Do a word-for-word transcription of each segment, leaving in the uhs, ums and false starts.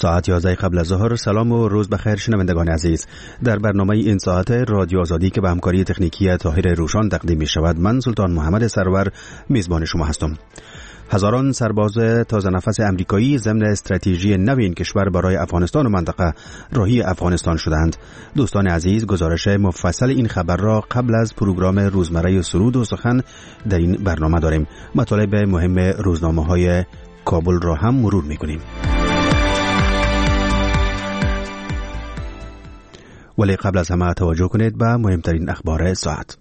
ساعت یازده قبل از ظهر. سلام و روز بخیر شنوندگان عزیز. در برنامه این ساعت رادیو آزادی که به همکاری تکنیکی طاهر روشان تقدیم می شود، من سلطان محمد سرور میزبان شما هستم. هزاران سرباز تازه نفس امریکایی ضمن استراتژی نو این کشور برای افغانستان و منطقه راهی افغانستان شدند. دوستان عزیز، گزارش مفصل این خبر را قبل از پروگرام روزمره سرود و سخن در این برنامه داریم. مطالب مهم روزنامه‌های کابل را هم مرور می‌کنیم. ولی قبل از همه توجه کنید به مهمترین اخبار ساعت.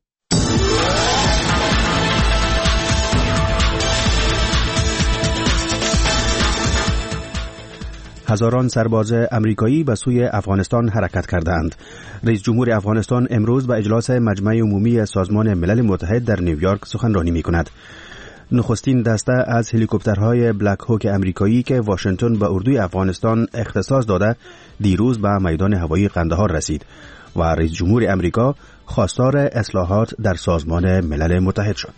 هزاران سرباز امریکایی به سوی افغانستان حرکت کردند. رئیس جمهور افغانستان امروز به اجلاس مجمع عمومی سازمان ملل متحد در نیویورک سخنرانی می‌کند. نخستین دسته از هلیکوپترهای بلک هوک امریکایی که واشنگتن به اردوی افغانستان اختصاص داده دیروز به میدان هوایی قندهار رسید و رئیس جمهور امریکا خواستار اصلاحات در سازمان ملل متحد شد.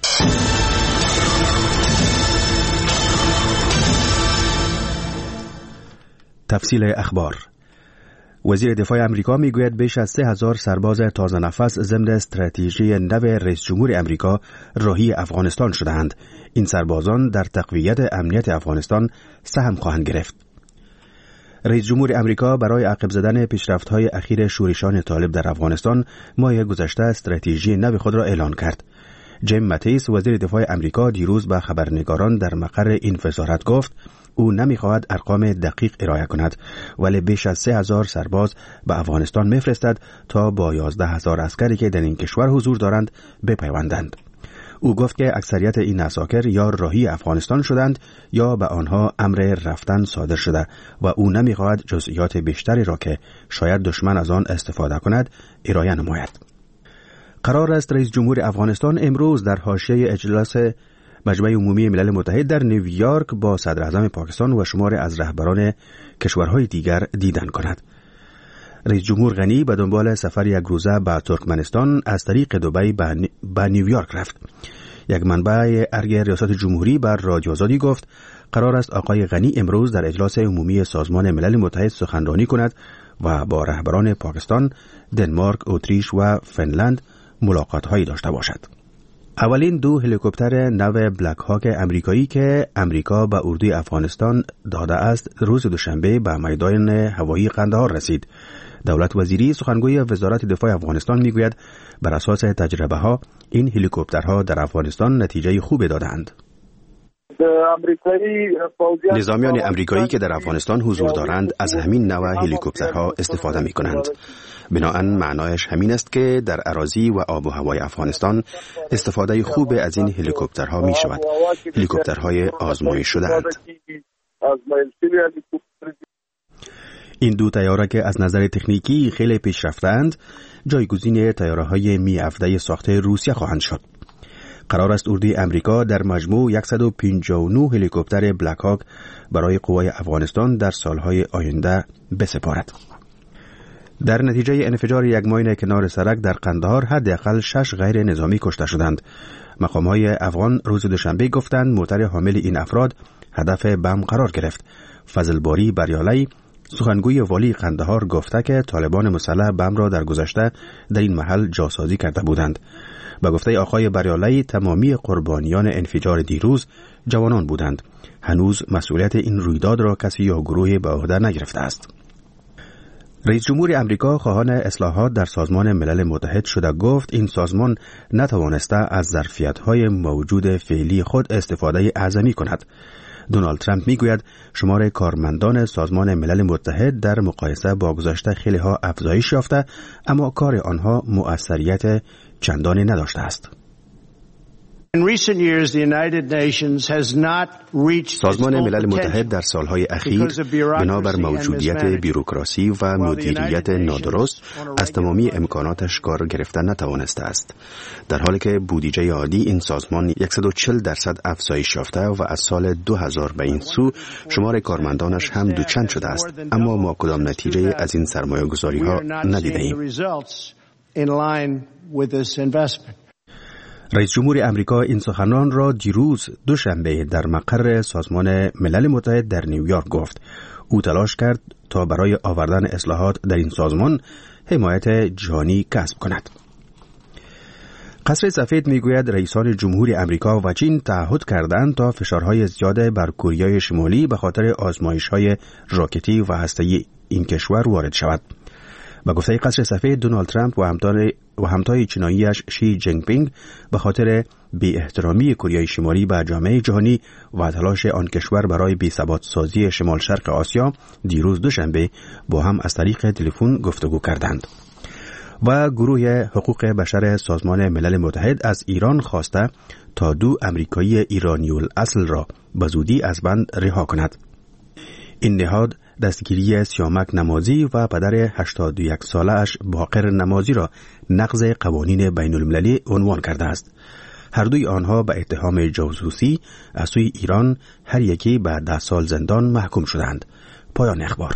تفصیل اخبار. وزیر دفاع امریکا میگوید بیش از سه هزار سرباز تازه نفس ضمن استراتژی نو رئیس جمهور امریکا راهی افغانستان شدند. این سربازان در تقویت امنیت افغانستان سهم خواهند گرفت. رئیس جمهور امریکا برای عقب زدن پیشرفت‌های اخیر شورشان طالب در افغانستان ماه گذشته استراتژی نو خود را اعلان کرد. جیم ماتیس وزیر دفاع امریکا دیروز به خبرنگاران در مقر این وزارت گفت او نمی‌خواهد ارقام دقیق ارائه کند، ولی بیش از سه هزار سرباز به افغانستان می‌فرستد تا با یازده هزار عسکری که در این کشور حضور دارند بپیوندند. او گفت که اکثریت این عساکر یا راهی افغانستان شدند یا به آنها امر رفتن صادر شده و او نمی‌خواهد جزئیات بیشتری را که شاید دشمن از آن استفاده کند ارائه نماید. قرار است رئیس جمهور افغانستان امروز در حاشیه اجلاس مجمع عمومی ملل متحد در نیویورک با صدر اعظم پاکستان و شماری از رهبران کشورهای دیگر دیدن کند. رئیس جمهور غنی به دنبال سفر یک روزه به ترکمنستان از طریق دبی به نیویورک رفت. یک منبع ارگ ریاست جمهوری بر رادیو آزادی گفت قرار است آقای غنی امروز در اجلاس عمومی سازمان ملل متحد سخنرانی کند و با رهبران پاکستان، دنمارک، اتریش و فنلند ملاقات‌هایی داشته باشد. اولین دو هلیکوپتر نو بلک هاک امریکایی که امریکا به اردوی افغانستان داده است روز دوشنبه به میدان هوایی قندهار رسید. دولت وزیری سخنگوی وزارت دفاع افغانستان میگوید بر اساس تجربه ها این هلیکوپترها در افغانستان نتیجه خوبی دادند. نظامیان امریکایی که در افغانستان حضور دارند از همین نوع هلیکوپترها استفاده می کنند. بنابراین معنایش همین است که در اراضی و آب و هوای افغانستان استفاده خوب از این هلیکوپترها می شود. هلیکوپترهای آزمایش شده اند. این دو طیاره که از نظر تکنیکی خیلی پیشرفته‌اند، جایگزین طیاره‌های می هفده ساخته روسیه خواهند شد. قرار است اردوی امریکا در مجموع صد و پنجاه و نه هلیکوپتر بلک هاک برای قوای افغانستان در سالهای آینده بسپارد. در نتیجه انفجار یک ماین کنار سرک در قندهار حداقل شش غیر نظامی کشته شدند. مقام‌های افغان روز دوشنبه گفتند موتر حامل این افراد هدف بم قرار گرفت. فضل باری بریالی سخنگوی والی قندهار گفته که طالبان مسلح بم را در گذشته در این محل جاسازی کرده بودند. به گفته آقای بریالی تمامی قربانیان انفجار دیروز جوانان بودند. هنوز مسئولیت این رویداد را کسی یا گروهی به عهده نگرفته است. رئیس جمهور امریکا خواهان اصلاحات در سازمان ملل متحد شده گفت این سازمان نتوانسته از ظرفیت‌های موجود فعلی خود استفاده اعظمی کند. دونالد ترامپ میگوید شمار کارمندان سازمان ملل متحد در مقایسه با گذشته خیلی ها افزایش یافته، اما کار آنها مؤثریت چندانی نداشته است. سازمان ملل متحد در سالهای اخیر بنابر موجودیت بیروکراسی و مدیریت نادرست از تمامی امکاناتش کار گرفتن نتوانسته است. در حالی که بودجه عادی این سازمان صد و چهل درصد افزایش یافته و از سال دو هزار به این سو شمار کارمندانش هم دوچند شده است، اما ما کدام نتیجه از این سرمایه گذاری ها ندیده ایم. رئیس جمهور امریکا این سخنان را دیروز دوشنبه در مقر سازمان ملل متحد در نیویورک گفت. او تلاش کرد تا برای آوردن اصلاحات در این سازمان حمایت جهانی کسب کند. قصر سفید میگوید رئیسان جمهوری امریکا و چین تعهد کردند تا فشارهای زیاد بر کره شمالی به خاطر آزمایش‌های راکتی و هسته‌ای این کشور وارد شود. با گفته قصر سفید، دونالد ترامپ و همتای و همتای چیناییش شی جینگ پینگ به خاطر بی احترامی کره شمالی به جامعه جهانی و تلاش آن کشور برای بی ثبات سازی شمال شرق آسیا دیروز دوشنبه با هم از طریق تلفن گفتگو کردند. و گروه حقوق بشر سازمان ملل متحد از ایران خواسته تا دو امریکایی ایرانی الاصل را به زودی از بند رها کند. این نهاد دستگیری سیامک نمازی و پدر هشتاد و یک ساله اش باقر نمازی را نقض قوانین بین المللی عنوان کرده است. هر دوی آنها به اتهام جاسوسی از سوی ایران هر یکی به ده سال زندان محکوم شدند. پایان اخبار.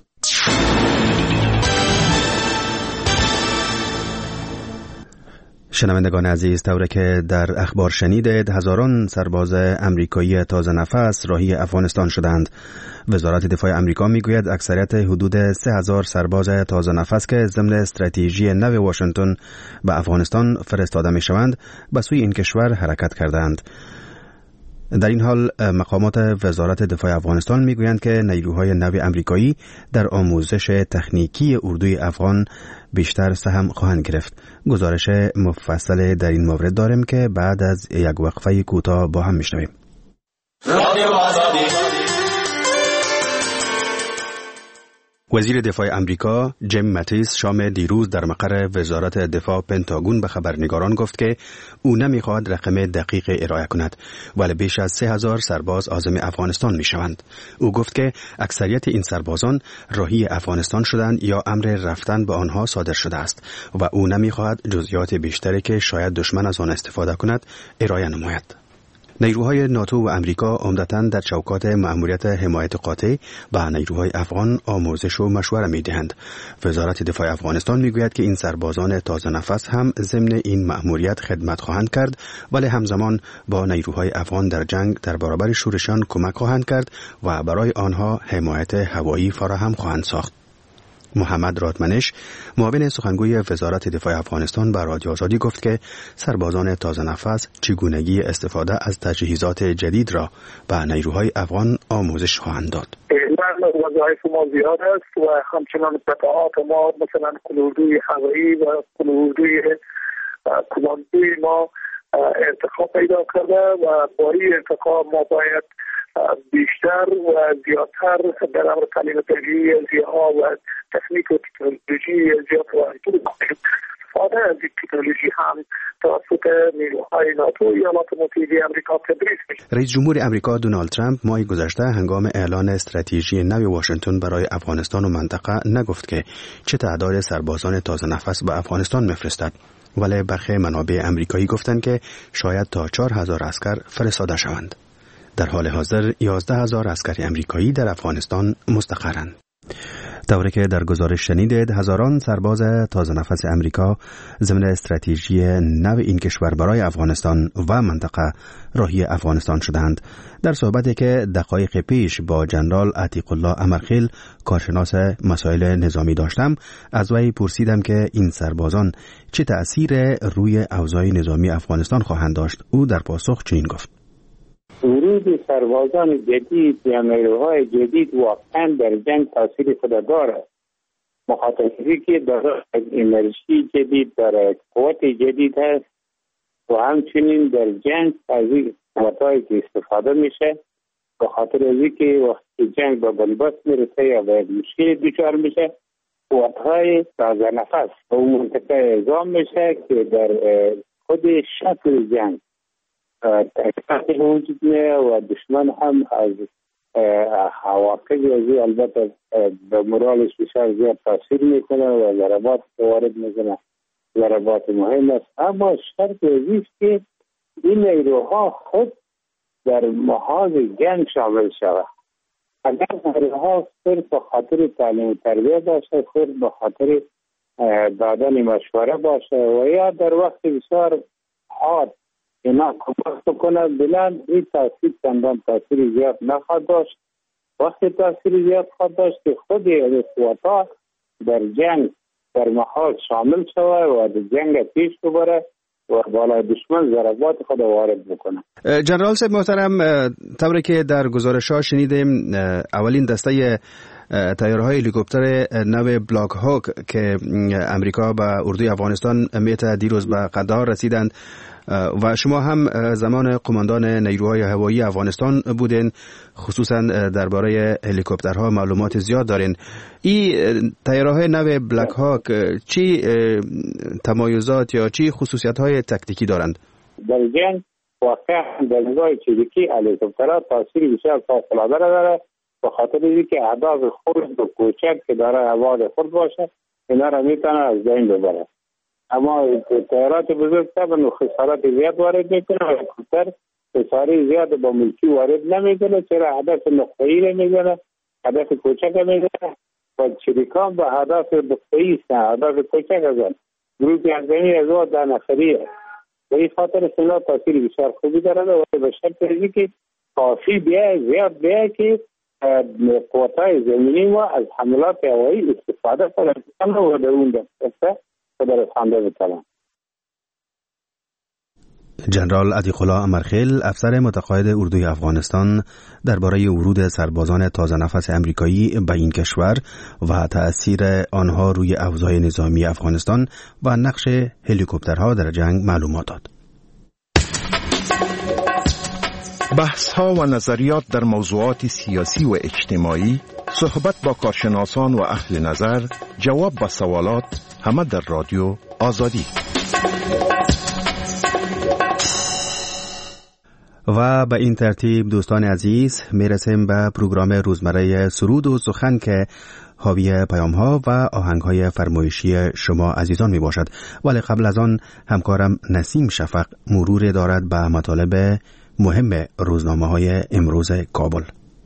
شنوندگان عزیز، طوری که در اخبار شنیدید، هزاران سرباز امریکایی تازه نفس راهی افغانستان شدند. وزارت دفاع امریکا میگوید اکثریت حدود سه هزار سرباز تازه نفس که ضمن استراتژی نو واشنگتن به افغانستان فرستاده می شوند به سوی این کشور حرکت کردند. در این حال مقامات وزارت دفاع افغانستان میگویند که نیروهای نو امریکایی در آموزش تکنیکی اردوی افغان بیشتر سهم خواهند گرفت. گزارش مفصل در این مورد داریم که بعد از یک وقفه کوتاه با هم میشنویم. وزیر دفاع امریکا جیم ماتیس شام دیروز در مقر وزارت دفاع پنتاگون به خبرنگاران گفت که او نمیخواهد رقم دقیق ارائه کند، ولی بیش از سه هزار سرباز عازم افغانستان میشوند. او گفت که اکثریت این سربازان راهی افغانستان شدند یا امر رفتن به آنها صادر شده است و او نمیخواهد جزئیات بیشتری که شاید دشمن از آن استفاده کند ارائه نماید. نیروهای ناتو و امریکا عمدتاً در چوکات مأموریت حمایت قاطع به نیروهای افغان آموزش و مشوره می‌دهند. وزارت دفاع افغانستان میگوید که این سربازان تازه نفس هم ضمن این مأموریت خدمت خواهند کرد، ولی همزمان با نیروهای افغان در جنگ در برابر شورشان کمک خواهند کرد و برای آنها حمایت هوایی فراهم خواهند ساخت. محمد رادمنش، معاون سخنگوی وزارت دفاع افغانستان، به رادیو آزادی گفت که سربازان تازه نفس چگونگی استفاده از تجهیزات جدید را به نیروهای افغان آموزش خواهند داد. وظایف ما زیاد است و همچنان قطعات ما مثلا کلاردوی هوایی و کلاردوی کماندوی ما ارتقا پیدا کرده و با این ارتقا ما باید بیشتر و زیادتر در امر تعلیم تجهیزی ها و تکنیک و تکنولوژی زیاد وارد کنیم. استفاده از این تکنولوژی هم توسط نیروهای ناتو و ایالات متحده آمریکا تدریس میشه. رئیس جمهور امریکا دونالد ترامپ ماه گذشته هنگام اعلان استراتژی نو واشنگتن برای افغانستان و منطقه نگفت که چه تعداد سربازان تازه نفس به افغانستان میفرستد، ولی برخی منابع امریکایی گفتند که شاید تا چهار هزار عسکر فرستاده شوند. در حال حاضر یازده هزار عسکر امریکایی در افغانستان مستقرند. طوری که در گزارش شنیدید، هزاران سرباز تازه نفس امریکا ضمن استراتژی نو این کشور برای افغانستان و منطقه راهی افغانستان شدند. در صحبتی که دقایق پیش با جنرال عتیق الله امرخیل، کارشناس مسائل نظامی داشتم، از وی پرسیدم که این سربازان چه تأثیر روی اوضاع نظامی افغانستان خواهند داشت. او در پاسخ چنین گفت: ورود سربازان جدید یا نیروهای جدید واقعا در جنگ تاثیر خود دارد، مخاطبی که داره انرژی جدید داره، قوت جدید هست و همچنین در جنگ از این قوتهایی که استفاده میشه به خاطر از اینکه وقتی جنگ به بنبست میرسه یا به مشکل دچار میشه، قوتهای تازه نفس به اون منطقه اعزام میشه که در خود شکل جنگ تحقیق وجود میه و دشمن هم از حواقب ازی البته به مرالش بسیار زیاد تاثیر میکنه و ضربات وارد میکنه، ضربات مهم است. اما شرط ازیست که این نیروها خود در محاض جنگ شامل شود. اگر نیروها صرف به خاطر تعلیم و تربیه باشه، صرف به خاطر دادن مشوره باشه و یا در وقت بسیار حاد اینا کمک بکنه، بلند این تاثیر چندان تاثیر زیاد نخواهد داشت وقتی تاثیر زیاد خواهد داشت که خود قوت‌ها در جنگ در محاط شامل شود و در جنگ پیش ببره و بالای دشمن ضربات خود وارد بکنه. جنرال صاحب محترم، طوری که در گزارش‌ها شنیدیم اولین دسته تیارهای هلیکوپتر نو بلاک هاک که امریکا به اردوی افغانستان میته دیروز به قندهار رسیدند و شما هم زمان قماندان نیروهای هوایی افغانستان بودین، خصوصا درباره هلیکوپترها معلومات زیاد دارین. این تیارهای نو بلاک هاک چی تمایزات یا چی خصوصیت‌های تکتیکی دارند؟ در جنگ واقعا در نگاه تکتیکی هلیکوپترها تاثیر بسیار فوق‌العاده داره، به خاطر اینکه اهداف خرد و کوچک که داره هوای خرد باشه اینا را میتونه از بین ببره. اما تیارات بزرگ طبعا خسارات زیاد وارد میکنه و هلیکوپتر خساره زیاد با ملکی وارد نمیکنه، چرا هدف نقطه‌ای رو میزنه، هدف کوچک میزنه و شریکان با هدف نقطه‌ای است، هدف کوچک ازن گروهی از بین از او در نفریه. به این خاطر سنا تاثیر بسیار خوبی داره و به شرط که کافی بیای زیاد بیای که قوت‌های زمینی و از حملات هوایی استفاده کنند و در اون دسته در حمله بکنند. جنرال عتیق‌الله امرخیل، افسر متقاعد اردوی افغانستان، درباره ورود سربازان تازه نفس امریکایی به این کشور و تأثیر آنها روی اوضاع نظامی افغانستان و نقش هلیکوپترها در جنگ معلومات داد. بحث ها و نظریات در موضوعات سیاسی و اجتماعی، صحبت با کارشناسان و اهل نظر، جواب به سوالات، همه در رادیو آزادی. و به این ترتیب دوستان عزیز میرسیم به پروگرام روزمره سرود و سخن که حاوی پیام ها و آهنگ های فرمایشی شما عزیزان می باشد. ولی قبل از آن همکارم نسیم شفق مرور دارد به مطالب مهم روزنامه های امروز کابل.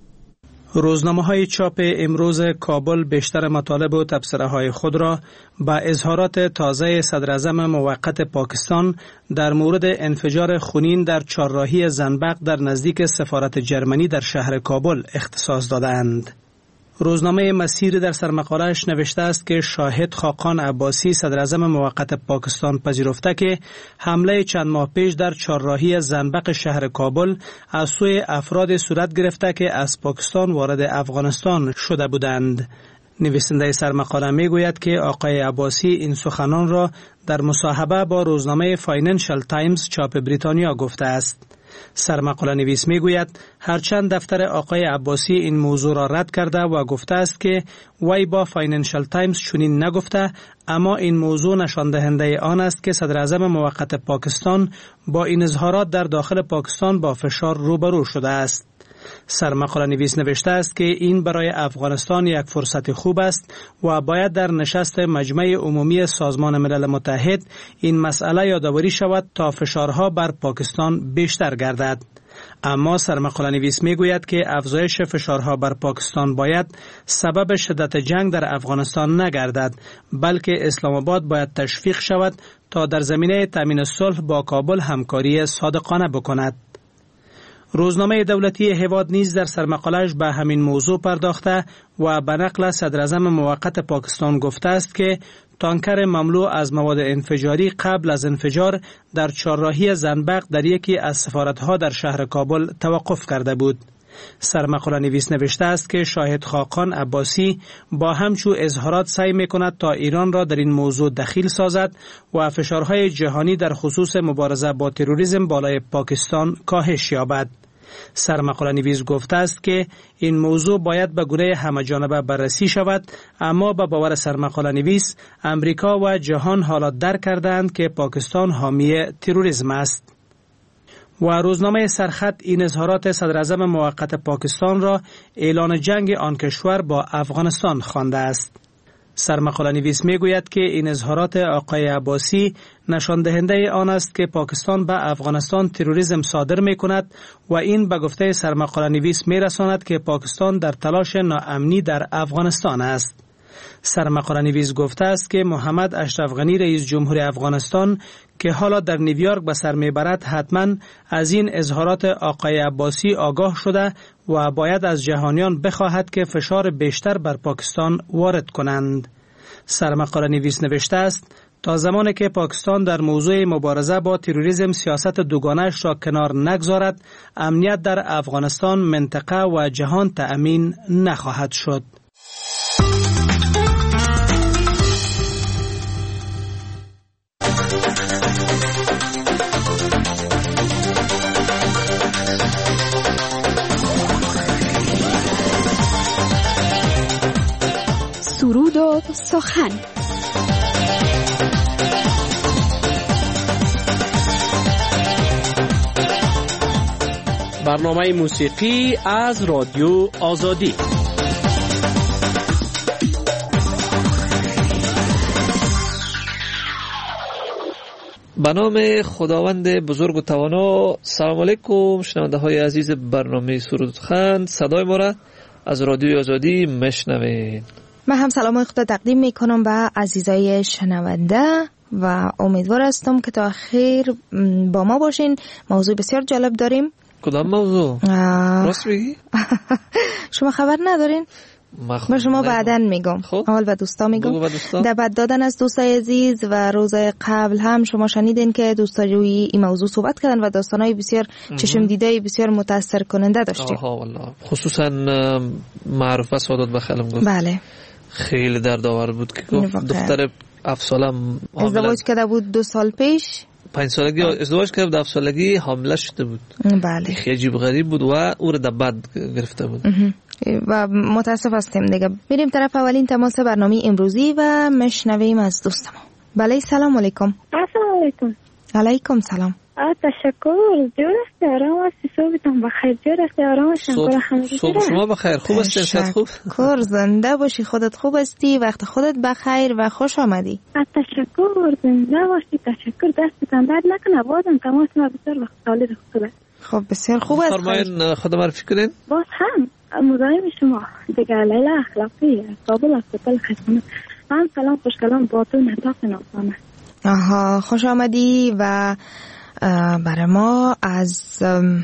روزنامه های چاپ امروز کابل بیشتر مطالب و تبصره های خود را با اظهارات تازه صدراعظم موقت پاکستان در مورد انفجار خونین در چهارراهی زنبق در نزدیک سفارت جرمنی در شهر کابل اختصاص دادند. روزنامه مسیر در سرمقاله‌اش نوشته است که شاهد خاقان عباسی صدراعظم موقت پاکستان پذیرفته که حمله چند ماه پیش در چهارراهی زنبق شهر کابل از سوی افراد صورت گرفته که از پاکستان وارد افغانستان شده بودند. نویسنده سرمقاله می گوید که آقای عباسی این سخنان را در مصاحبه با روزنامه فاینانشل تایمز چاپ بریتانیا گفته است. سرمقاله نویس می گوید هرچند دفتر آقای عباسی این موضوع را رد کرده و گفته است که وی با فاینانشل تایمز چنین نگفته، اما این موضوع نشان دهنده آن است که صدراعظم موقت پاکستان با این اظهارات در داخل پاکستان با فشار روبرو شده است. سرمقاله نویس نوشته است که این برای افغانستان یک فرصت خوب است و باید در نشست مجمع عمومی سازمان ملل متحد این مسئله یادآوری شود تا فشارها بر پاکستان بیشتر گردد. اما سرمقاله نویس می گوید که افزایش فشارها بر پاکستان باید سبب شدت جنگ در افغانستان نگردد، بلکه اسلام آباد باید تشویق شود تا در زمینه تامین صلح با کابل همکاری صادقانه بکند. روزنامه دولتی هواد نیز در سرمقاله‌اش به همین موضوع پرداخته و به نقل صدراعظم موقت پاکستان گفته است که تانکر مملو از مواد انفجاری قبل از انفجار در چهارراهی زنبق در یکی از سفارت‌ها در شهر کابل توقف کرده بود. سرمقاله نویس نوشته است که شاهد خاقان عباسی با همچو اظهارات سعی می‌کند تا ایران را در این موضوع دخیل سازد و فشارهای جهانی در خصوص مبارزه با تروریسم بالای پاکستان کاهش یابد. سرمقاله نویس گفته است که این موضوع باید به گونه همه‌جانبه بررسی شود، اما به باور سرمقاله نویس امریکا و جهان حالا درک کردند که پاکستان حامی تروریسم است. و روزنامه سرخط این اظهارات صدراعظم موقت پاکستان را اعلان جنگ آن کشور با افغانستان خوانده است. سرمقاله نویس می گوید که این اظهارات آقای عباسی نشان دهنده آن است که پاکستان به افغانستان تروریسم صادر می کند و این به گفته سرمقاله نویس می رساند که پاکستان در تلاش ناامنی در افغانستان است. سرمقاله نویس گفته است که محمد اشرف غنی رئیس جمهور افغانستان که حالا در نیویورک به سر میبرد حتما از این اظهارات آقای عباسی آگاه شده و باید از جهانیان بخواهد که فشار بیشتر بر پاکستان وارد کنند. سرمقاله نویس نوشته است تا زمانی که پاکستان در موضوع مبارزه با تروریسم سیاست دوگانه‌اش را کنار نگذارد، امنیت در افغانستان، منطقه و جهان تأمین نخواهد شد. سرود و سخن. برنامه موسیقی از رادیو آزادی. به نام خداوند بزرگ و توانا. سلام علیکم شنونده های عزیز برنامه سرود و سخن. صدای ما را از رادیو آزادی میشنوید. من هم سلام خدا تقدیم میکنم به عزیزای شنونده و امیدوار هستم که تا آخر با ما باشین. موضوع بسیار جالب داریم. کدام موضوع؟ راست میگی؟ شما خبر ندارین؟ من شما بعداً میگم. اول به دوستا میگم. در بعد دادن از دوستای عزیز و روز قبل هم شما شنیدین که دوستا روی این موضوع صحبت کردن و داستانای بسیار چشم دیده بسیار متاثر کننده داشتیم. آها والله. خصوصا معروفه سعادت بخلم گفت. بله. خیلی دردآور بود که گفت دختر هفت ساله ازدواج کرده بود دو سال پیش. پنج سالگی ازدواج کرد، در هفت سالگی حامله شده بود. بله. خیلی عجیب غریب بود و او را در بد گرفته بود. و متاسف هستیم دیگه. میریم طرف اولین تماس برنامه امروزی و مشنویم از دوستمون. بله سلام علیکم. السلام علیکم. علیکم سلام. تشکر. جور است، آرام است، صبحتون بخیر. جور است، آرام است. صبح شما بخیر. خوب است؟ صحت خوب؟ کور زنده باشی، خودت خوب هستی، وقت خودت بخیر و خوش آمدی. تشکر. زنده باشی. تشکر. دستتان درد نکنه. بازم تماس ما بسیار وقت سالی خوبه. خب بسیار خوب است. فرمایین خدا معرفی کنین. باز هم مزاحم شما دیگه. لیلا اخلاقی کابل است. کل خدمت. هم سلام خوشکلام با تو نطاق ناسانه. آها خوش آمدی و برای ما از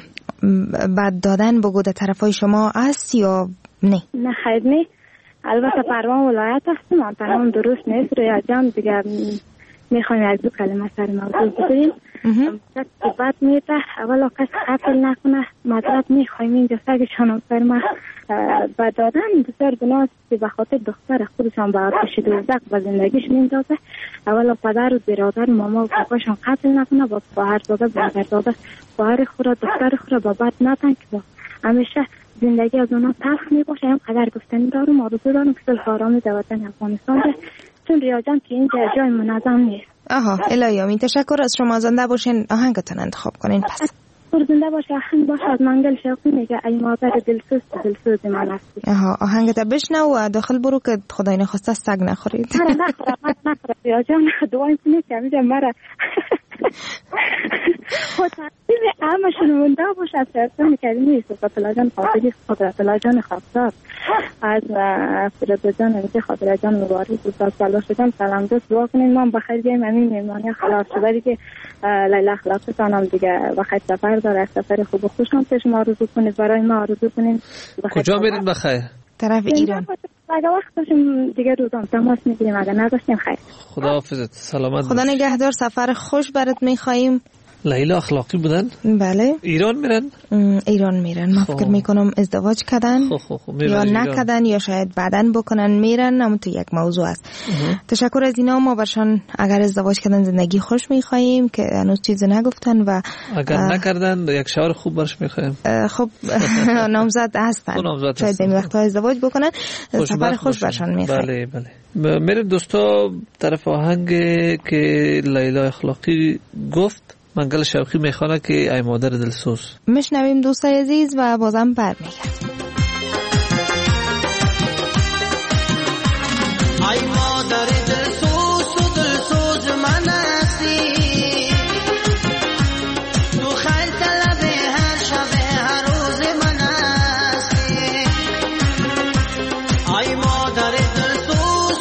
بد دادن بگو در طرفای شما هست یا نه؟ نه خیر نه. البته پروان ولایت هستم. منطقه درست نیست. رویا جان دیگه میخوایم از دو کلمه سر موضوع بگوییم. بد میده اولا کس قتل نکنه. مطلب میخوایم اینجا سگ شناسر ما بد دادن بسیار گناه است که به خاطر دختر خودشان به آتش دوزخ و زندگیش میندازه. اولا پدر و برادر ماما و پاپاشان قتل نکنه. با خواهر داده برادر داده خواهر خود دختر خود با بد نتن که همیشه زندگی از اونا تلخ میباشه. هم قدر گفتنی دارم. آرزو دارم که صلح آرامی در وطن افغانستان ده، چون ریاضم که اینجا جای منظم نیست. آها الهی آمین. تشکر از شما. زنده باشین. آهنگتون انتخاب کنین. پس زنده باشه. آهنگ باشه از منگل شوقی میگه ای مادر دلسوز دلسوز من هستی. آها آهنگت بشنو و داخل برو که خدای نخواسته سگ نخورید. نه نخورم نخورم ریاضم دعای کنید که میگه مرا خود تقدیم همشون مونده باشه از فرسان کردیم. صفت الله جان خاطری خاطرت الله جان خاطر از فرد جان میگه خاطر جان مبارک بود. سال شدم سلام دوست دعا کنین من بخیر بیایم. همین میمانی خلاص شده دیگه. لیلا اخلاقتان هم دیگه بخیر سفر داره. سفر خوب و خوش هم پیش ما آرزو کنید. برای ما آرزو کنین. کجا میرین بخیر؟ طرف ایران. اگه وقت داشتیم دیگه روزان تماس میگیریم. اگه نداشتیم خیر. خداحافظت. سلامت. خدا نگهدار. سفر خوش برات میخوایم. لیلا اخلاقی بودن؟ بله. ایران میرن؟ ایران میرن. من فکر میکنم ازدواج کردن خو خو خو یا نکردن یا شاید بعدن بکنن میرن. اما تو یک موضوع است. تشکر از اینا. ما برشان اگر ازدواج کردن زندگی خوش میخوایم که هنوز چیزی نگفتن و اگر نکردن یک شوهر خوب برش میخوایم. خب نامزد هستن. شاید این وقتا ازدواج بکنن. سفر خوش برشان میخوایم. بله بله. میریم دوستا طرف آهنگ که لیلا اخلاقی گفت. منگل شوقی میخوانه که ای مادر دلسوز. میشنویم دوستای عزیز و بازم برمیگردیم. ای مادر دلسوز و دلسوز من هستی. تو خیل طلب هر شب هر روز من هستی. ای مادر دلسوز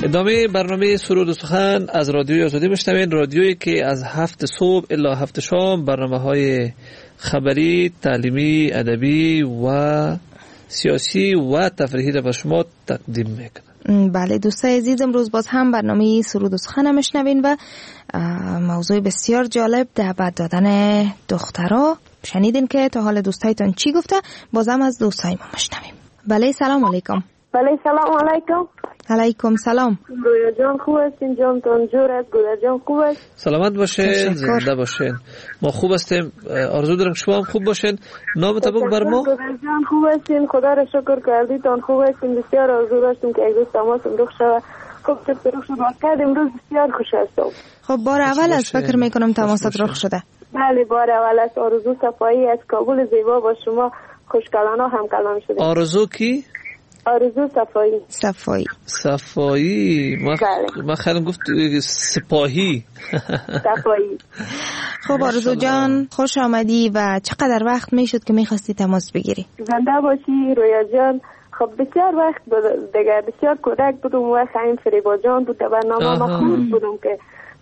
ادامه برنامه سرود و سخن از رادیوی آزادی میشنوین، رادیویی که از هفت صبح الا هفت شام برنامه‌های خبری، تعلیمی، ادبی و سیاسی و تفریحی را به شما تقدیم میکنه. بله دوستای عزیز، امروز باز هم برنامه سرود و سخن میشنوین و موضوع بسیار جالب دعوت دادن دخترها شنیدین که تا حال دوستایتون چی گفته، بازم از دوستای ما میشنویم. بله سلام علیکم. بله سلام علیکم. علیکم سلام. رویا جان خوب هستین؟ جانتون جور است؟ گویا جان خوب است؟ سلامت باشین، زنده باشین. ما خوب هستیم، آرزو دارم شما هم خوب باشین. نامتون بگو بر ما. گویا جان خوب هستین؟ خدا را شکر کردیتون خوب هستین. بسیار آرزو داشتیم که امروز تماسم رخ شود. خب چطور رخ شد؟ واقعا امروز بسیار خوش هستم. خب بار اول از فکر میکنم تماست رخ شده. بله بار اول است. آرزو صفایی از کابل زیبا با شما خوشکلانه هم کلام شده. آرزو کی؟ آرزو صفایی. صفایی. صفایی. ما ما خیلی گفت سپاهی. صفایی. خب آرزو جان خوش آمدی و چقدر وقت میشد که میخواستی تماس بگیری؟ زنده باشی رویا جان. خب بسیار وقت بود دیگه، بسیار کودک بودم و خیم فریبا جان بود در برنامه ما خوب بودم که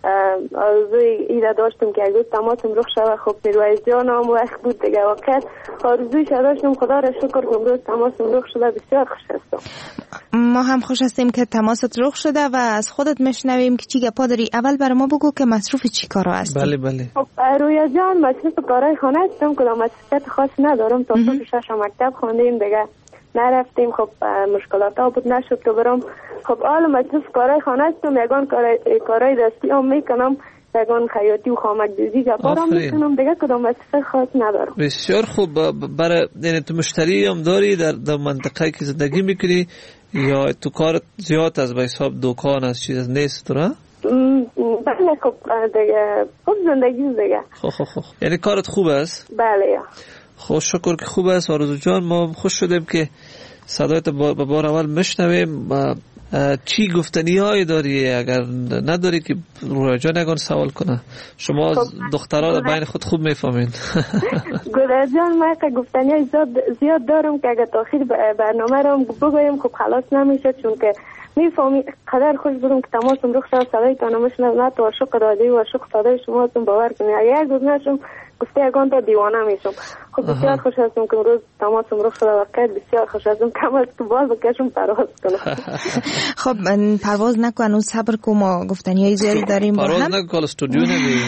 آرزوی ایره داشتم که اگه تماسم رخ شده. خب میرویز جان هم وقت بود دیگه، واقعا آرزویش داشتم. خدا را شکر که امروز تماسم رخ شده. بسیار خوش هستم. ما هم خوش هستیم که تماست رخ شده و از خودت میشنویم که چی گپا داری. اول برای ما بگو که مصروف چی کارا هستی؟ بله بله. خب رویا جان مصروف کارهای خانه هستم، کدام مصروفیت خاص ندارم. تا صبح شش مکتب خواندیم دیگه نرفتیم. خب مشکلات ها بود نشد که برام. خب حالا مصروف کارهای خانه هستم، یگان کارهای دستی هم میکنم، یگان خیاطی و خامک دوزی گپارم میکنم دیگه، کدام مصروف خاص ندارم. بسیار خوب. برای یعنی تو مشتری هم داری در, در منطقه که زندگی میکنی یا تو کارت زیاد از به حساب دکان از چیز نیست تو را؟ بله خب دیگه خوب زندگی دیگه. خب خب خب یعنی کارت خوب است؟ بله یا خوش شکر که خوب است آرزو جان. ما خوش شدیم که صدایت به بار اول میشنویم. چی گفتنی هایی داری؟ اگر نداری که رویا جان یکان سوال کنه. شما دخترها بین خود خوب میفهمین. گویا جان من که گفتنی های زیاد دارم که اگر تاخیر برنامه رو بگویم خب خلاص نمیشه، چون که میفهمی قدر خوش بودم که تماسم رخ شد. صدای تانو میشنم نه تو عاشق رادیو و عاشق صدای شما هستم. باور کنی اگر یک روز نشم گفته یکان تا دیوانه میشم. خب بسیار خوش هستم که امروز تماسم رخ شد. واقعا بسیار خوش هستم. کم از تو بال بکشم پرواز کنم. خب پرواز نکن، هنوز صبر کن، ما گفتنی های زیادی داریم. پرواز نکن، استودیو نگی.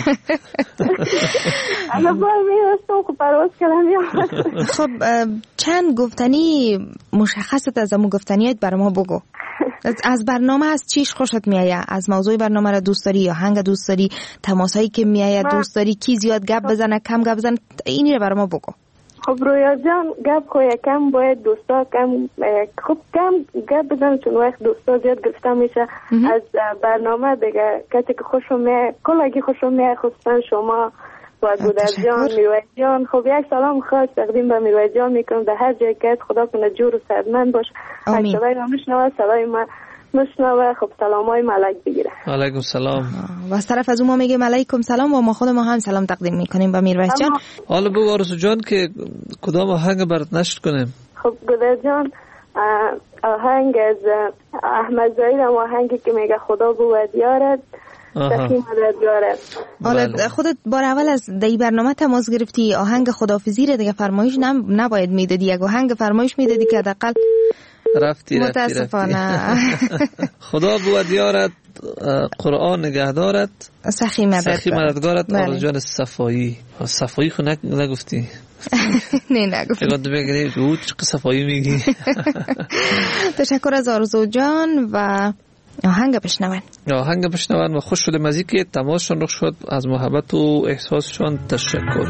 انا بار میرستم خب پرواز کنم. خب چند گفتنی مشخصت از امو گفتنیات برای ما بگو. از برنامه از چیش خوشت میآید؟ از موضوع برنامه را دوست داری یا هنگ دوست داری؟ تماسایی که میآید دوست داری؟ کی زیاد گپ بزنه کم گپ بزنه؟ اینی رو برای ما بگو. خب رویا جان گپ خو یکم باید دوستا کم خب کم گپ بزنه، چون وقت دوستا زیاد گرفته میشه از برنامه دیگه. کسی که خوشم میاد کلاگی خوشم میاد خصوصا شما و گودر جان، میرویز جان. خب یک سلام خاص تقدیم به میرویز جان میکنم در هر جای که خدا کنه جور و صحتمند باش. آمین. صدای ما میشنوه، صدای ما میشنوه. خب سلامای ملک بگیره. علیکم سلام. و از طرف از اون ما میگیم علیکم سلام و ما خود ما هم سلام تقدیم میکنیم به میرویز جان. حالا بگو آرزو جان که کدام آهنگ برات نشر کنیم؟ خب گودر جان آهنگ از احمد زاهد، آهنگی که میگه خدا بود یارت سخی مددگاره. حالا خودت بار اول از دی برنامه تماس گرفتی، آهنگ خداحافظی رو دیگه فرمایش نباید میدادی، یک آهنگ فرمایش میدادی که حداقل رفتی متاسفانه. خدا بود یارت، قرآن نگهدارت، سخی مددگارت. آرزو جان صفایی. صفایی خود نگفتی؟ نه نگفتی. اگه تو بگیری او چه صفایی میگی. تشکر از آرزو جان و آهنگ بشنون. آهنگ بشنون و خوش شدم از اینکه تماسشون رخ شد. از محبت و احساسشون تشکر.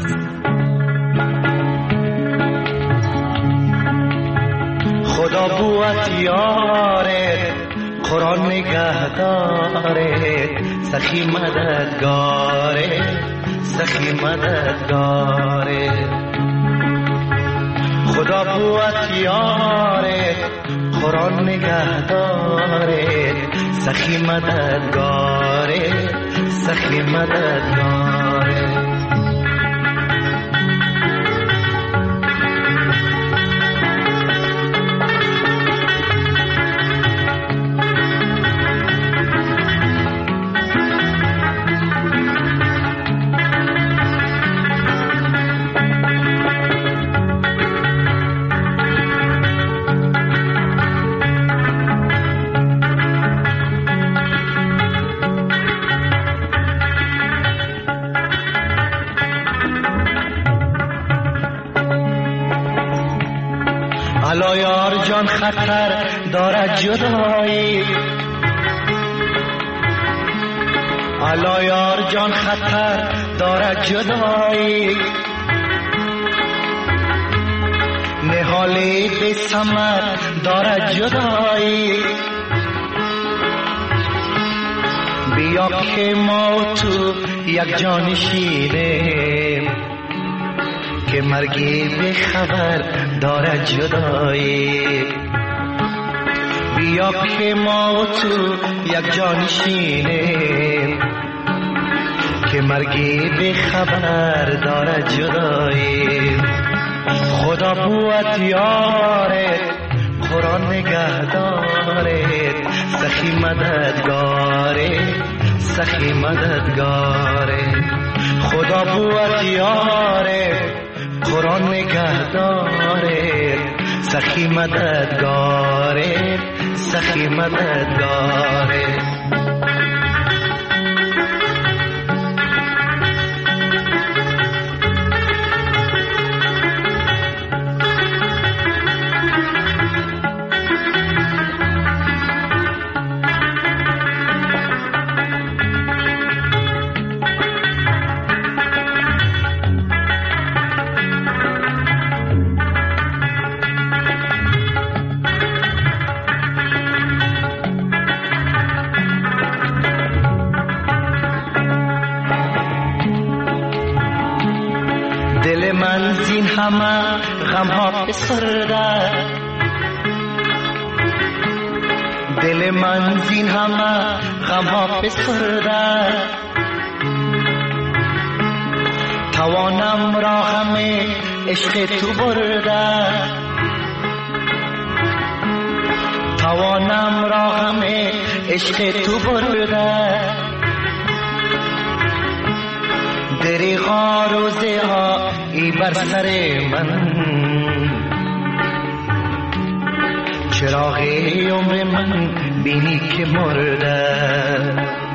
خدا بود یارت، قرآن نگهدارت، سخی مددگارت، سخی مددگارت. خدا بود یارت، قرآن نگهدارت، سخی مددگارت، سخی مددگارت. جان خطر دارد جدایی، الا یار جان خطر دارد جدایی، نهالی بی ثمر دارد جدایی. بیا که ما تو یک جان شیریم که مرگی بی خبر دارد جدایی. بیا که ما تو یک جان شیریم که مرگی بی خبر دارد جدایی. خدا بود یارت، قرآن نگهدارت، سخی مددگارت، سخی مددگارت. خدا بود یارت، قرآن نگهدارت، سخی مددگارت، سخی مددگارت. دل من زین همه غم ها بسرده، دل من زین همه غم ها بسرده. توانم را همه عشق تو برده، توانم را همه عشق تو برده. دریغا روزه ها ای بر سر من، چراغ عمر من بینی که مرده.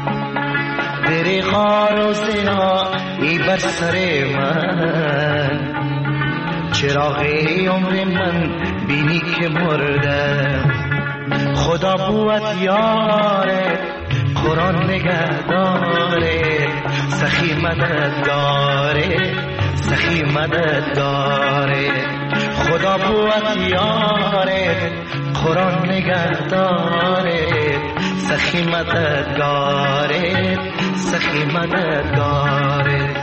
دریغا روزه ها ای بر سر من، چراغ عمر من بینی که مرده. خدا بود یارت، قرآن نگهدارت، سخی مددگارت، سخی مددگارت. خدا بود یارت، قرآن نگهدارت، سخی مددگارت، سخی مددگارت.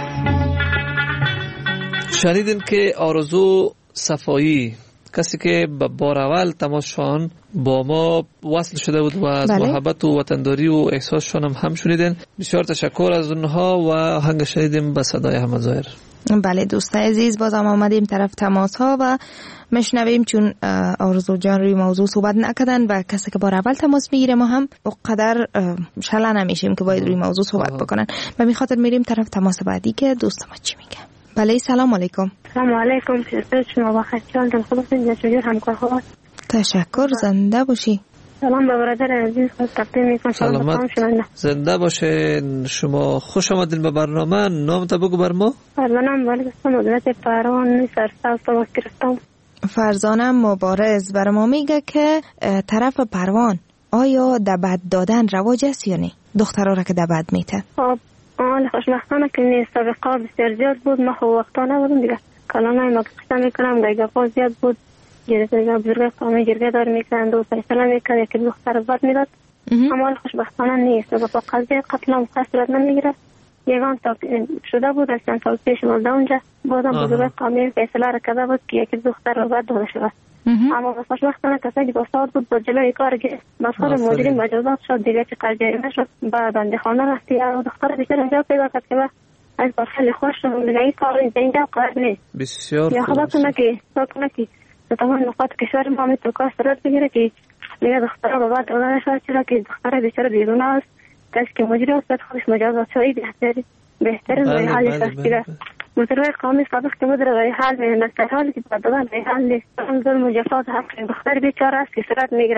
شنیدین که آرزو صفایی، کسی که به بار اول تماشان با ما وصل شده بود و از بله. محبت و وطنداری و احساسشان هم هم شنیدین. بسیار تشکر از اونها و آهنگ شنیدیم به صدای احمد ظاهر. بله دوست عزیز، بازم آمدیم طرف تماس ها و مشنویم، چون آرزو جان روی موضوع صحبت نکردن و کسی که بار اول تماس میگیره ما هم اقدر شلا نمیشیم که باید روی موضوع صحبت آه. بکنن و می خاطر میریم طرف تماس بعدی که دوست ما چی میگه. بله سلام علیکم. سلام علیکم. شما بخیر جان، دل خودتون چجور همکار ها؟ تشکر، زنده باشی. سلام به برادر عزیز، خود تقدیم میکنم. سلامت، زنده باشین. شما خوش آمدین به برنامه. نام تا بگو بر ما. فرزانم مبارز مدرسه پروان سرساز تو گرفتم. فرزانم مبارز بر ما میگه که طرف پروان آیا دبد دادن رواج است یا نه؟ دخترها را که دبد میتن. خب آن خوشبختانه که نیست، سابقه بسیار زیاد بود. ما خب وقتا نبودم دیگه. کلامه ما قصه میکنم گایگاه پا زیاد بود. جرگه بزرگه قومی جرگه دار میکرند و فیصله میکرد یکی دختر بد میداد. اما خوشبختانه نیست و با قضیه قتل هم خاص صورت نمیگیره. یگان تا شده بود از چند سال پیش مولده اونجا بازم بزرگه قومی فیصله را کرده بود که یکی دختر رو بد داده شده. اما خوشبختانه کسی که با ساعت بود با جلوی کار گرفت. بس خود مدیرین مجازات شد دیگه که قضیه نشد. با بنده خانه رفتی و دختر بیشتر اینجا پیدا کرد که از با خیلی خوش شد دیگه این کار اینجا قرار نیست. بسیار یا خدا کنه که خدا کنه که تمام نقاط کشور ما می تو کار صورت بگیره که دیگه دختر رو بعد دادن شد، چرا که دختر بیچاره بیرون است. کسی که مجری است خودش مجازات شوی بهتری بهترین روی حالش است دیگه. مدیر قومی سابق که مدیر روی حال می‌اند، در حالی که بعد دادن روی حال نیست. ظلم و جفا حق دختر بیچاره است که صورت میگیره.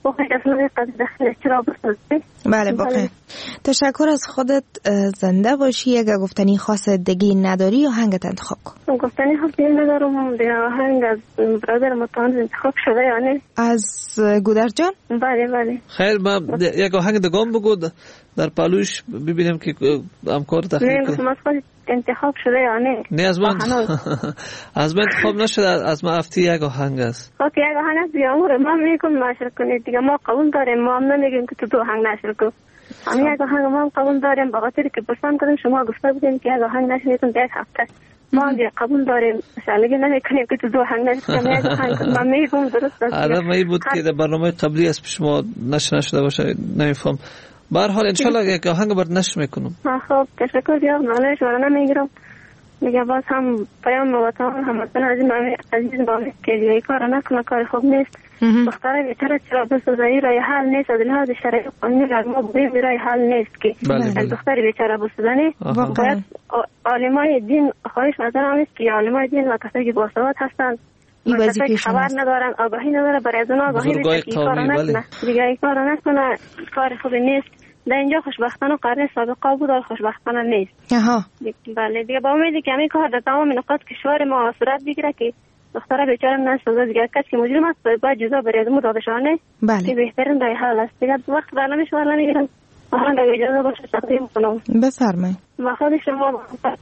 بخیر اصلا قدر چرا بسازی. بله بخیر. تشکر از خودت، زنده باشی. اگر گفتنی خاص دیگه نداری یا آهنگت انتخاب کن. گفتنی خاص دیگه ندارم، دیگه آهنگ از برادر متانز انتخاب شده یعنی از گودر جان. بله بله. خیر ما یک آهنگ دگام بگو در پالوش ببینیم که همکار تخلیق کنه. نه خود انتخاب شده یا نه؟ نه از من از من انتخاب نشده، از من افتی یک آهنگ است. اوکی یک آهنگ است دیگه امور ما میگم نشر کنید دیگه، ما قبول داریم، ما هم نمیگیم که تو دو آهنگ نشر کن. همین یک آهنگ ما هم قبول داریم، با خاطر که پسند کردیم شما گفته بودین که یک آهنگ نشر میتون یک هفته، ما هم دیگه قبول داریم، شالگی نمیکنیم که تو دو آهنگ نشر کنیم. یک آهنگ ما میگم درست است. آره ما بود که در برنامه قبلی از شما نشر نشده باشه نمیفهم. به هر حال انشالله یک آهنگ برات نشر میکنم. خب تشکر زیاد، معنی شما رو نمیگیرم. میگه باز هم پیام وطن هموطن عزیز مامی عزیز مامی که دیگه کار نکنه، کار خوب نیست. دختره بیچاره چرا بسازه رای حل نیست، از لحاظ شرعی قانونی را ما بگیم رای حل نیست که دختره بیچاره بسازنی. باید عالمای دین خواهش نظرم است که عالمای دین و کسایی که باسواد هستند کسایی که خبر ندارن، آگاهی نداره، برای از اون آگاهی بیشه که کار نکنه، دیگه کار نکنه، کار خوبی نیست. در اینجا خوشبختانه قرن سابقه بود، خوشبختانه نیست. آها. بله دیگه با امیدی که همین کار در تمام نقاط کشور ما صورت بگیره که دختره بیچاره نسازه، دیگه کسی که مجرم است باید جزا بره از داده شانه. بله. که بهترین راه حل است. دیگه وقت برنامه شما نمیگیرم. آهنگ اجازه باشه تقدیم کنم. بفرمایید. با خود شما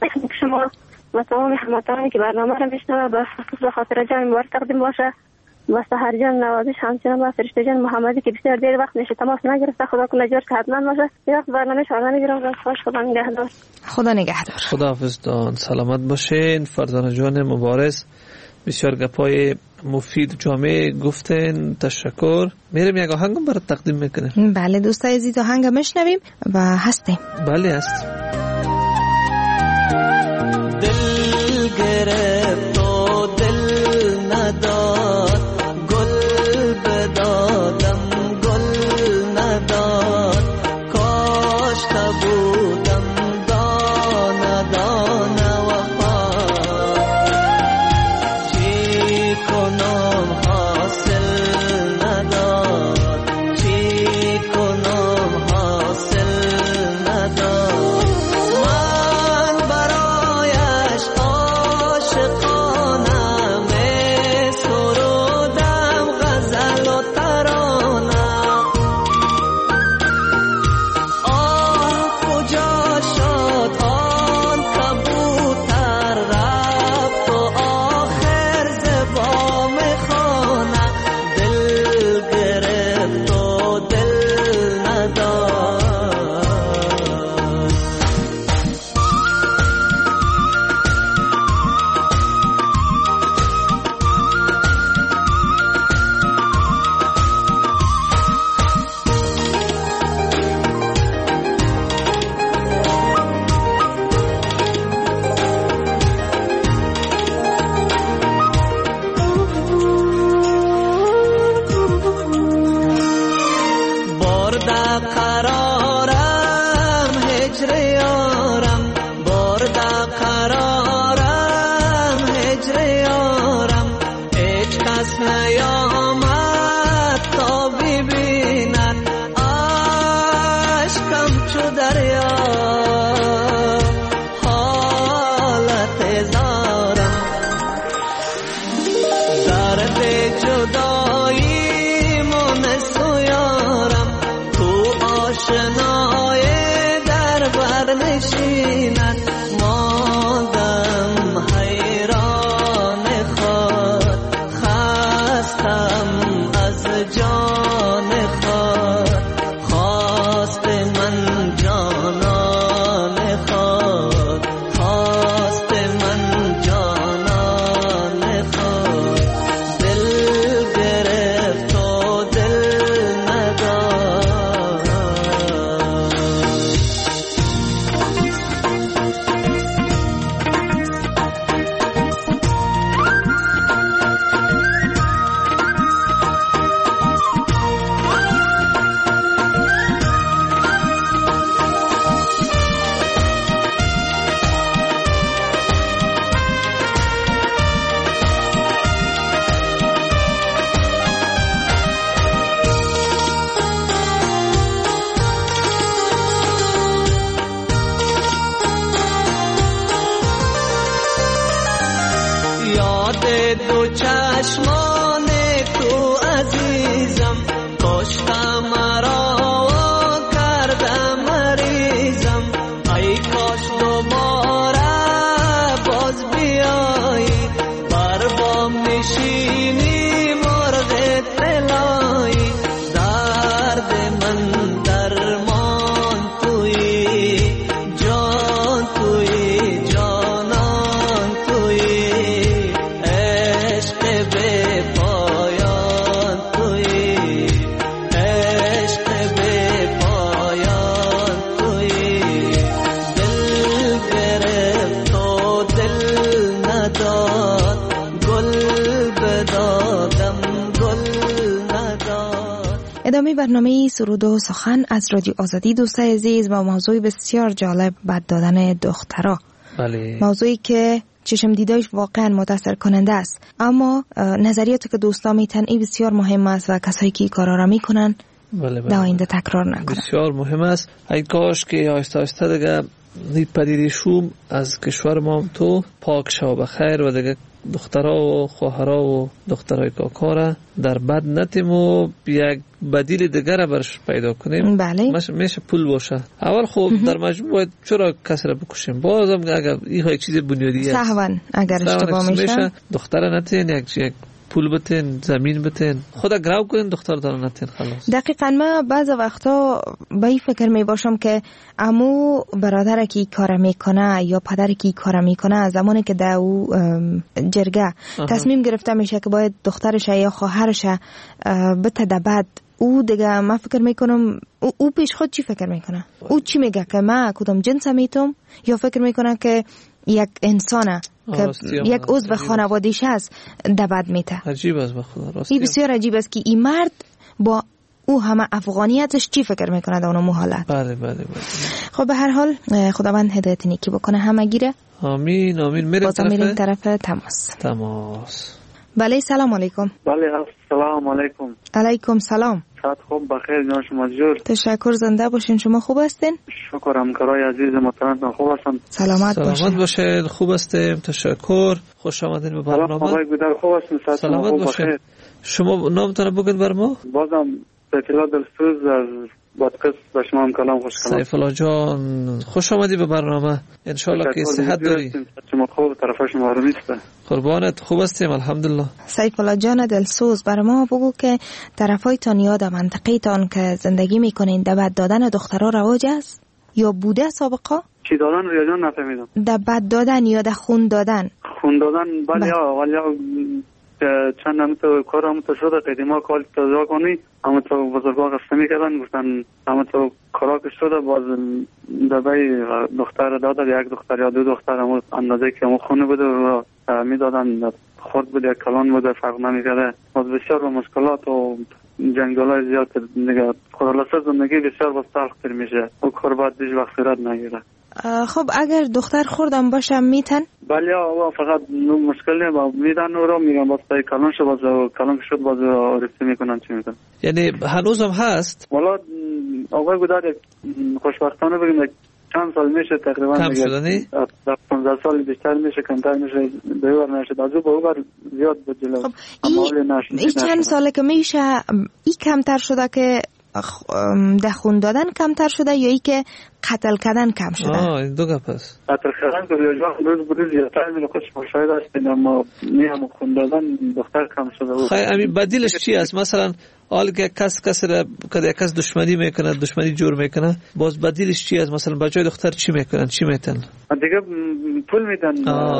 شما و تمام هموطنانی که برنامه را میشنوه به خصوص خاطر جان مبارک تقدیم باشه. و سحر جان نوازش همچنان و فرشته جان محمدی که بسیار دیر وقت نشه تماس نگرفته، خدا کنه جور که حتما باشه. یه وقت برنامه شما نمیگیرم. خوش خدا نگهدار. خدا نگهدار. خداحافظ دان، سلامت باشین. فرزانه جان مبارز بسیار گپای مفید جامعه گفتن، تشکر. میرم یک آهنگم برات تقدیم میکنم. بله دوستای عزیز آهنگ میشنویم و هستیم. بله هست. دل گرفت و دل نداد، گل بدادم گل نداد، کاش بودم دانه دانه وفا، چی کنم حاصل نداد، چی کنم حاصل نداد. من برایش عاشقانه می سرودم غزل و ترانه. آه کجا شد آن کبوتر، رفت و آخر زبام خانه. دل گرفت و دل نداد. برده قرارم هجر یارم، برده قرارم هجر یارم، هیچ کس نیامد تا ببیند عشقم چو دریا. حالت زارم درد جدایی من سویارم، تو آشنای در بر نشیند، مادم حیران خود خستم دو چشمان تو عزیزم کاشتم مرا کردم مریضم ای کاش دوباره باز بیایی بر بام نشینی مرغ طلایی درد من درمان تویی جان تویی جانان تویی عشق به پایان تویی عشق به پایان تویی دل گرفت و دل نداد گل بدادم گل نداد. ادامه برنامه سرود و سخن از رادیو آزادی دوستای عزیز با موضوع بسیار جالب بد دادن دخترها. بله. موضوعی که چشم دیدایش واقعا متاثر کننده است، اما نظریاتی که دوستا میتن این بسیار مهم است و کسایی که این کارا را میکنن بله بله. در آینده تکرار نکنن. بسیار مهم است. ای کاش که آهسته آهسته دیگه این پدیده شوم از کشور ما هم تو پاک شو بخیر و دیگه دخترها و خواهرها و دخترای کاکارا در بد نتیم و یک بدیل دیگر برش پیدا کنیم. بله. میشه پول باشه. اول خوب در مجموع باید چرا کسی را بکشیم؟ بازم اگر این یک چیز بنیادی است. سهون اگر اشتباه میشه دختر نتین یک یک پول بتین زمین بتین خدا گراو کنین دختر دارن نتین خلاص. دقیقاً ما بعض وقتا به این فکر می باشم که عمو برادر کی کار میکنه یا پدر کی کار میکنه زمانی که در او جرگه تصمیم گرفته میشه که باید دخترش یا خواهرش بته بعد او دیگه ما فکر میکنم او, او پیش خود چی فکر میکنه؟ او چی میگه که من کدام جنس میتم یا فکر میکنه که یک انسانه که یک عضو خانواده‌اش است دبد میته. عجیب است بخدا راستی. این بسیار عجیب است که این مرد با او همه افغانیتش چی فکر میکنه در اون حالت. بله بله بله. خب به هر حال خداوند هدایت نیکی بکنه همگیره. آمین آمین. میریم طرف میریم طرف تماس. تماس. بله سلام علیکم. بله السلام علیکم. علیکم سلام. صحت خوب بخیر جان شما جور. تشکر زنده باشین. شما خوب هستین؟ شکر همکارای عزیز محترم خوب هستن. سلامت باشین. سلامت باشین. خوب هستیم. تشکر. خوش آمدین به برنامه. سلام آقای گودر خوب هستین. سلامت باشین. شما نامتون بگید بر ما. بازم سیفالله دلسوز از بادکست به شما هم کلام خوش کنم. سیفالله جان خوش آمدی به برنامه. ان شاء الله که صحت داری. شما خوب طرف شما رو نیست. قربانت خوب هستیم الحمدلله. سیفالله جان دلسوز برای ما بگو که طرفایتان یا در منطقه‌تان که زندگی میکنین در بد دادن دخترها رواج است یا بوده سابقا؟ چی دادن رو جان نفهمیدم. در بد دادن یا در خون دادن؟ خون دادن بله یا ولی چند هم تو کار هم تو شده قدیما کال تازه کنی اما تو بزرگا قصه میکردن گفتن اما تو کارا که شده باز دبای دختر داده یک دختر یا دو دختر هم اندازه که همون خونه بوده و میدادن خورد بود یک کلان بوده فرق نمیکرده باز بسیار با مشکلات و جنگالای زیاد نگه خلاصه زندگی بسیار باز تلختر میشه و کار باید دیش وقت رد نگیره. خب اگر دختر خوردم باشم میتن؟ بله آقا فقط مشکل با میدن رو میگن باز تای کلان شد باز کلان شد باز رفته میکنن چی میکنن. یعنی هنوزم هست؟ والا آقای گودر خوشبختانه بگیم چند سال میشه تقریبا کم شدنی؟ در پانزده سال بیشتر میشه کمتر میشه دوبار نشد از او به او زیاد به جلو. خب این چند ساله که میشه این کمتر شده که دخون دادن کمتر شده یا ای که قتل کردن کم شده؟ آه این دو گپ است. قتل کردن که روز روز بروز زیادتر میره خودش مشاهد هستین اما نه هم خون دادن دختر کم شده. خیلی همین بدیلش چی است؟ مثلا حال که کس کس را که کس دشمنی میکنه دشمنی جور میکنه باز بدیلش چی است؟ مثلا بچهای دختر چی میکنن چی میتن؟ دیگه پول میدن.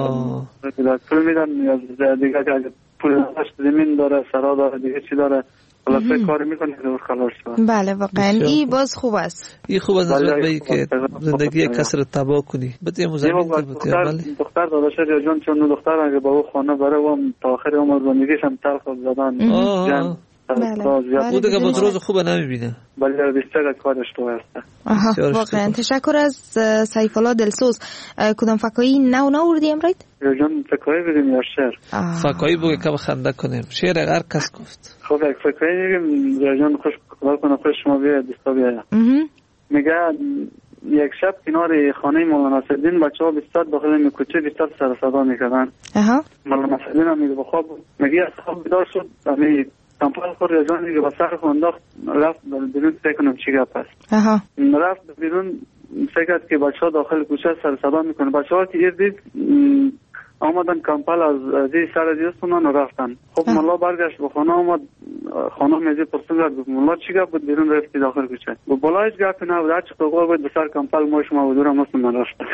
پول میدن یا دیگه پول هست زمین داره سرا داره دیگه چی داره خلاصه کار میکنه که خلاص شد. بله واقعا این باز خوب است. این خوب است نسبت به اینکه زندگی کس رو تباه کنی. بده مزمین بده ولی دختر داداش یا جان چون دختر اگه با او خانه بره و تا آخر عمر زندگیش هم تلخ زدن جان. بله. بوده که باز روز خوب نمیبینه. بله بیشتر کارش تو هست. آها واقعا تشکر از سیفالله دلسوز. کدام فکایی نو نوردی امرید؟ یا جان فکایی بگیم یا شعر؟ فکایی بگه که خنده کنیم. شعر هر کس گفت. خب یک فکایی میگیم یا جان خوش خدا کنه خوش شما بیاید دستا بیاید. میگه یک شب کنار خانه مولانا نصرالدین بچه‌ها بیست داخل کوچه بیست سر صدا می‌کردن. اها. مولانا نصرالدین هم میگه بخواب میگه از خواب بیدار شد، همین کمپل خور رضوان میگه با سر خوانداخت رفت بیرون فکر کنم چی گپ است. اها. رفت بیرون فکر که بچه‌ها داخل کوچه سر صدا میکنه. بچه‌ها که دید آمدن کمپل از دی سر دیستونان رفتن. خب مولا برگشت به خانه آمد، خانه میزی پرسون کرد مولا چی گپ بود بیرون رفتی داخل کوچه؟ و بالایش گپ نبود، هر چی قوقا بود به سر کمپل ما شما و دورم هستم من رفتم.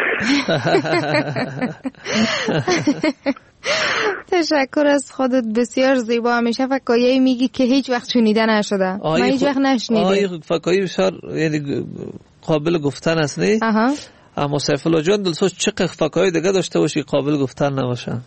تشکر از خودت، بسیار زیبا. همیشه فکایی میگی که هیچ وقت شنیده نشده. من هیچ وقت نشنیدم. آیه فکایی بسیار یعنی قابل گفتن است نه؟ اها. اما سیف الله جان دلسوز چقدر فکایی دیگه داشته باشی قابل گفتن نباشن؟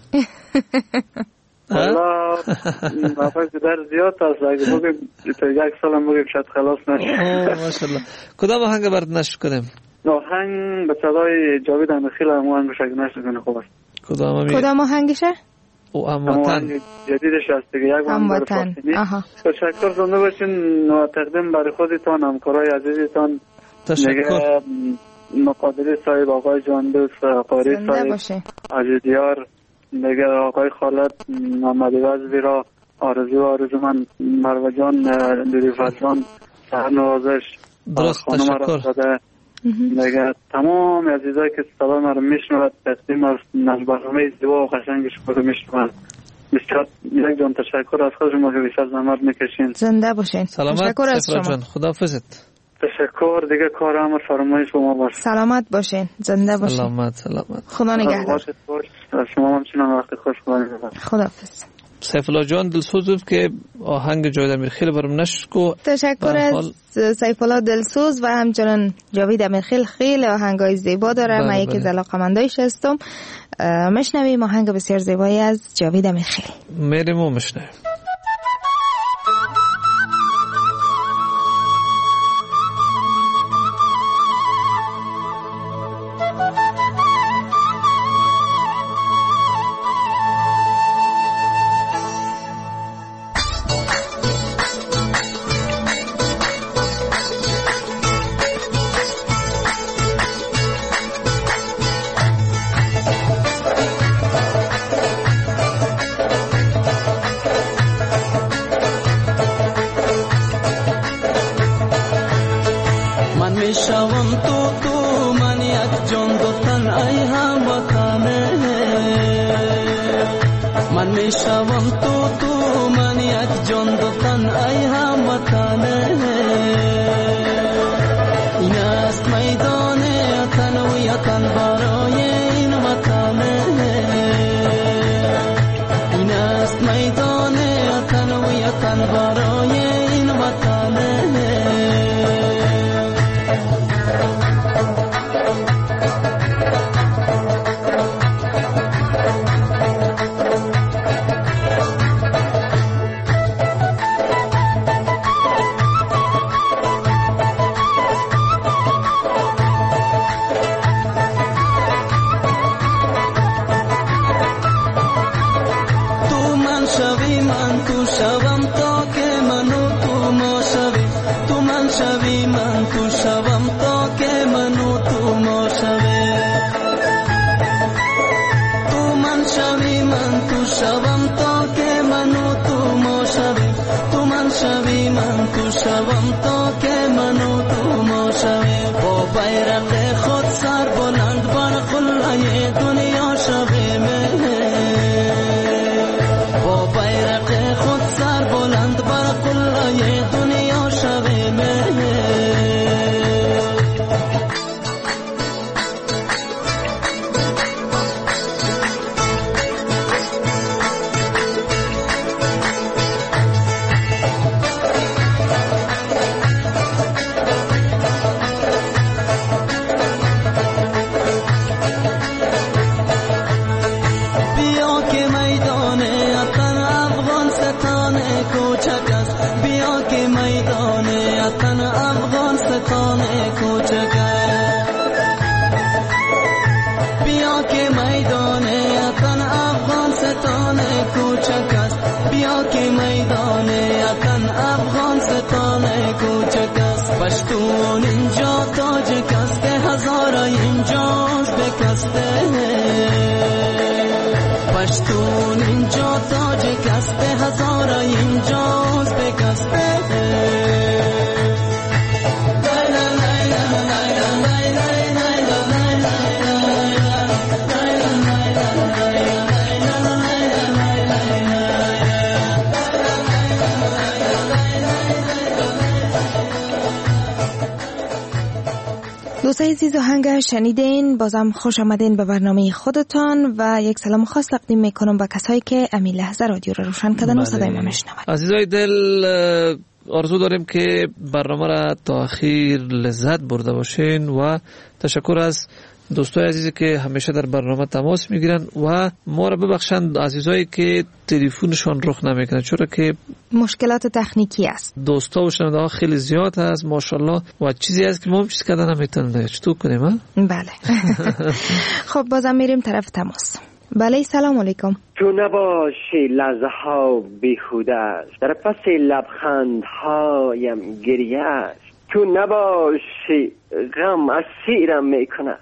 والله نفس در زیاد است، اگه بگیم تا یک سال هم بگیم شاید خلاص نشه. ماشاءالله. کدام آهنگ برات نشر کنیم؟ آهنگ به صدای جاوید امیرخیل هم آهنگش اگه نشر کنه خوب است. کدام کدام آهنگشه؟ او هموطن جدیدش هست دیگه، یک هموطن. تشکر زنده باشین و تقدیم برای خودتان، همکارای عزیزتان. تشکر. مقادری صاحب، آقای جان دوست، قاری صاحب، عزیزیار، دیگه آقای خالد، محمد وزبی را، آرزو آرزو من، مروه جان، لیلی فرزان، سهر نوازش، درست. تشکر. دیگه تمام عزیزایی که صدا ما رو میشنوند، تقدیم از برنامه زیبا و قشنگش رو میشنوند. بسیار یک جان تشکر از خود شما که بیشتر زحمت میکشین. زنده باشین. سلامت. تشکر از شما. خداحافظت. تشکر. دیگه کار هم فرمایش شما باشه. سلامت باشین. زنده باشین. سلامت سلامت. خدا نگهدار. شما هم چنان وقت خوش کنید. خداحافظ. سیف الله جان دلسوز که آهنگ جاوید امیرخیل برام نشر کو. تشکر از سیف الله دلسوز و همچنان جاوید امیرخیل خیلی آهنگای زیبا داره. من یکی از علاقه‌مندایش هستم. مشنویم آهنگ بسیار زیبایی از جاوید امیرخیل. میریم و مشنویم. پشتون اینجا تاج کسبه هزارا اینجاست به کسبه دوستای عزیز آهنگ شنیدین. بازم خوش آمدین به برنامه خودتان و یک سلام خاص تقدیم میکنم به کسایی که امی لحظه رادیو رو روشن کردن و صدای ما میشنون. عزیزای دل، آرزو داریم که برنامه را تا آخر لذت برده باشین و تشکر از دوستای عزیزی که همیشه در برنامه تماس میگیرن و ما را ببخشند عزیزایی که تلفنشون رخ نمیکنه، چرا که مشکلات تکنیکی است. دوستا و شنونده ها خیلی زیاد هست ماشاءالله و چیزی هست که ما هم چیز کردن نمیتونه. چطور کنیم ها؟ بله. خب بازم میریم طرف تماس. بله سلام علیکم. تو نباشی لحظه ها بیهوده است، در پس لبخند هایم گریه است. تو نباشی غم اسیرم میکند،